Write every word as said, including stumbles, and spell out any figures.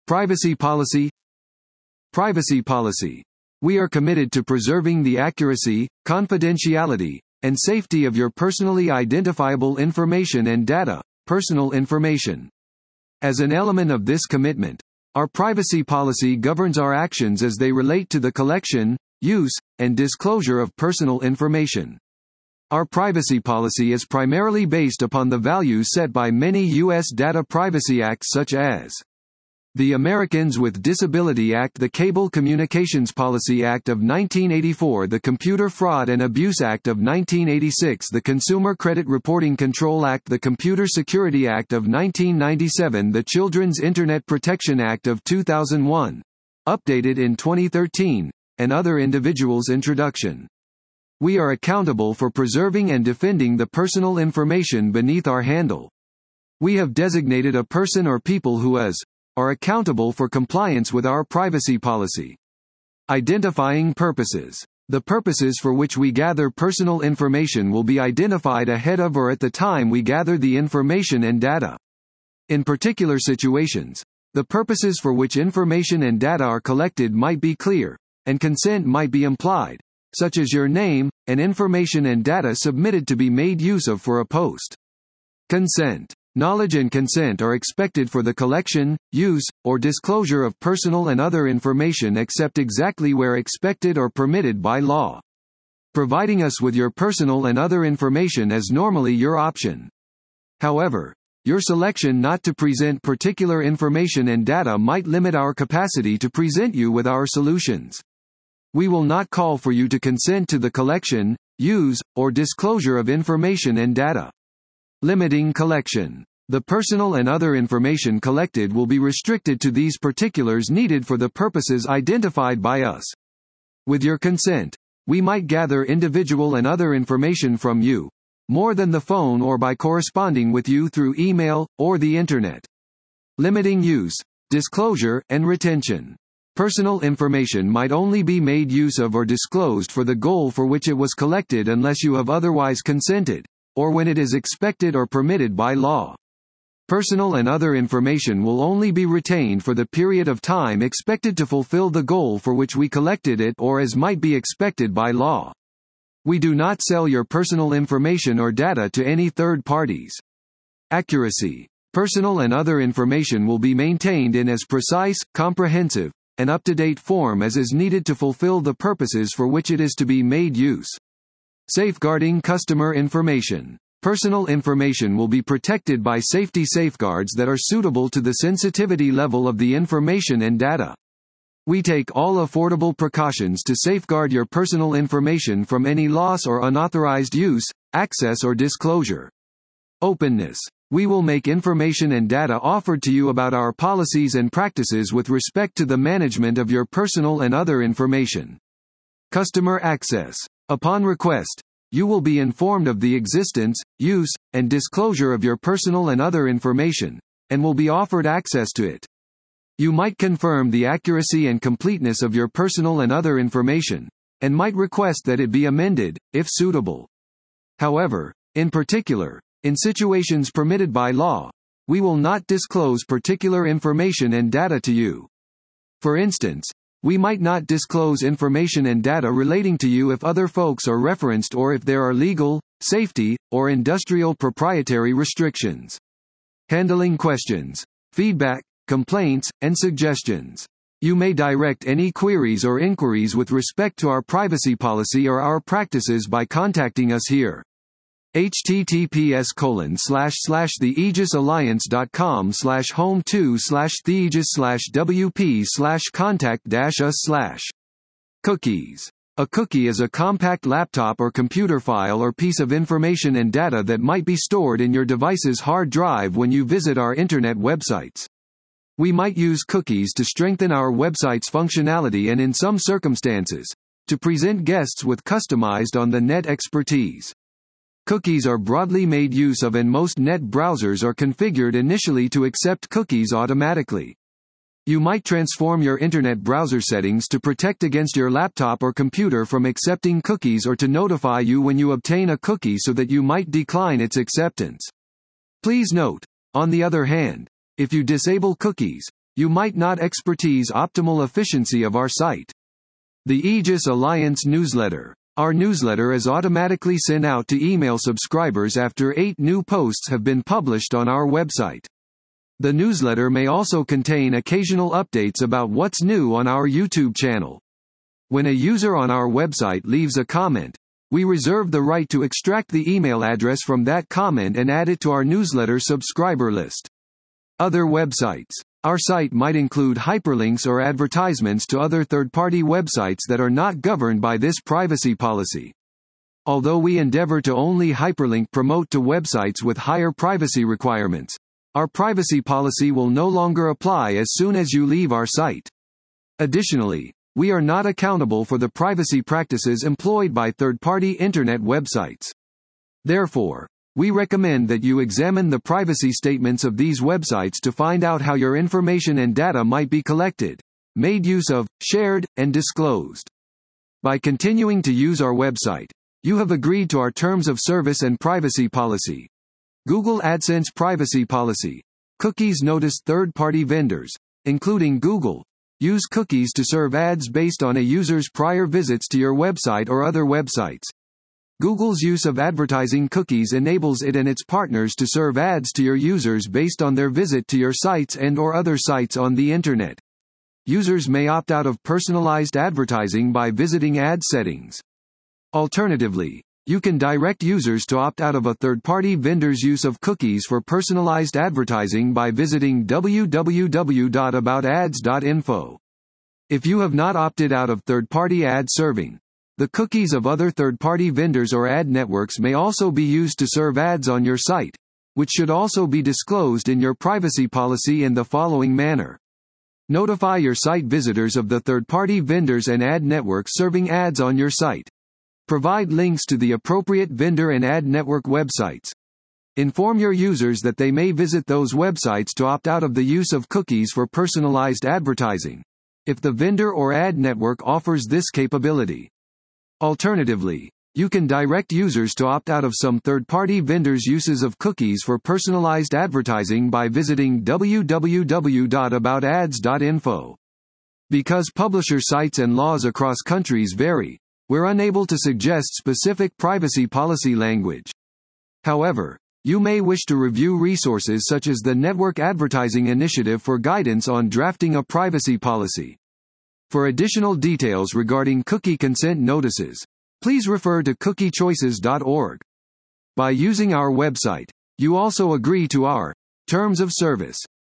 Privacy policy. Privacy policy. We are committed to preserving the accuracy, confidentiality, and safety of your personally identifiable information and data, personal information. As an element of this commitment, our privacy policy governs our actions as they relate to the collection, use, and disclosure of personal information. Our privacy policy is primarily based upon the values set by many U S data privacy acts such as the Americans with Disability Act, the Cable Communications Policy Act of nineteen eighty-four, the Computer Fraud and Abuse Act of nineteen eighty-six, the Consumer Credit Reporting Control Act, the Computer Security Act of nineteen ninety-seven, the Children's Internet Protection Act of two thousand one, updated in twenty thirteen, and other individuals' introduction. We are accountable for preserving and defending the personal information beneath our handle. We have designated a person or people who is, are accountable for compliance with our privacy policy. Identifying purposes. The purposes for which we gather personal information will be identified ahead of or at the time we gather the information and data. In particular situations, the purposes for which information and data are collected might be clear, and consent might be implied, such as your name, and information and data submitted to be made use of for a post. Consent. Knowledge and consent are expected for the collection, use, or disclosure of personal and other information except exactly where expected or permitted by law. Providing us with your personal and other information is normally your option. However, your selection not to present particular information and data might limit our capacity to present you with our solutions. We will not call for you to consent to the collection, use, or disclosure of information and data. Limiting collection. The personal and other information collected will be restricted to these particulars needed for the purposes identified by us. With your consent, we might gather individual and other information from you, more than the phone or by corresponding with you through email, or the Internet. Limiting use, disclosure, and retention. Personal information might only be made use of or disclosed for the goal for which it was collected unless you have otherwise consented, or when it is expected or permitted by law. Personal and other information will only be retained for the period of time expected to fulfill the goal for which we collected it or as might be expected by law. We do not sell your personal information or data to any third parties. Accuracy. Personal and other information will be maintained in as precise, comprehensive, and up-to-date form as is needed to fulfill the purposes for which it is to be made use. Safeguarding customer information. Personal information will be protected by safety safeguards that are suitable to the sensitivity level of the information and data. We take all affordable precautions to safeguard your personal information from any loss or unauthorized use, access or disclosure. Openness. We will make information and data offered to you about our policies and practices with respect to the management of your personal and other information. Customer access. Upon request, you will be informed of the existence, use, and disclosure of your personal and other information, and will be offered access to it. You might confirm the accuracy and completeness of your personal and other information, and might request that it be amended, if suitable. However, in particular, in situations permitted by law, we will not disclose particular information and data to you. For instance, we might not disclose information and data relating to you if other folks are referenced or if there are legal, safety, or industrial proprietary restrictions. Handling questions, feedback, complaints, and suggestions. You may direct any queries or inquiries with respect to our privacy policy or our practices by contacting us here. https colon slash slash theaegisalliance.com slash home two slash theaegis slash wp slash contact dash us slash. Cookies. A cookie is a compact laptop or computer file or piece of information and data that might be stored in your device's hard drive when you visit our internet websites. We might use cookies to strengthen our website's functionality and in some circumstances, to present guests with customized on-the-net expertise. Cookies are broadly made use of and most net browsers are configured initially to accept cookies automatically. You might transform your internet browser settings to protect against your laptop or computer from accepting cookies or to notify you when you obtain a cookie so that you might decline its acceptance. Please note, on the other hand, if you disable cookies, you might not expertise optimal efficiency of our site. The Aegis Alliance newsletter. Our newsletter is automatically sent out to email subscribers after eight new posts have been published on our website. The newsletter may also contain occasional updates about what's new on our YouTube channel. When a user on our website leaves a comment, we reserve the right to extract the email address from that comment and add it to our newsletter subscriber list. Other websites. Our site might include hyperlinks or advertisements to other third-party websites that are not governed by this privacy policy. Although we endeavor to only hyperlink promote to websites with higher privacy requirements, our privacy policy will no longer apply as soon as you leave our site. Additionally, we are not accountable for the privacy practices employed by third-party internet websites. Therefore, we recommend that you examine the privacy statements of these websites to find out how your information and data might be collected, made use of, shared, and disclosed. By continuing to use our website, you have agreed to our terms of service and privacy policy. Google AdSense privacy policy. Cookies notice third-party vendors, including Google, use cookies to serve ads based on a user's prior visits to your website or other websites. Google's use of advertising cookies enables it and its partners to serve ads to your users based on their visit to your sites and/or other sites on the Internet. Users may opt out of personalized advertising by visiting ad settings. Alternatively, you can direct users to opt out of a third-party vendor's use of cookies for personalized advertising by visiting w w w dot about ads dot info. If you have not opted out of third-party ad serving, the cookies of other third-party vendors or ad networks may also be used to serve ads on your site, which should also be disclosed in your privacy policy in the following manner. Notify your site visitors of the third-party vendors and ad networks serving ads on your site. Provide links to the appropriate vendor and ad network websites. Inform your users that they may visit those websites to opt out of the use of cookies for personalized advertising, if the vendor or ad network offers this capability. Alternatively, you can direct users to opt out of some third-party vendors' uses of cookies for personalized advertising by visiting w w w dot about ads dot info. Because publisher sites and laws across countries vary, we're unable to suggest specific privacy policy language. However, you may wish to review resources such as the Network Advertising Initiative for guidance on drafting a privacy policy. For additional details regarding cookie consent notices, please refer to cookie choices dot org. By using our website, you also agree to our terms of service.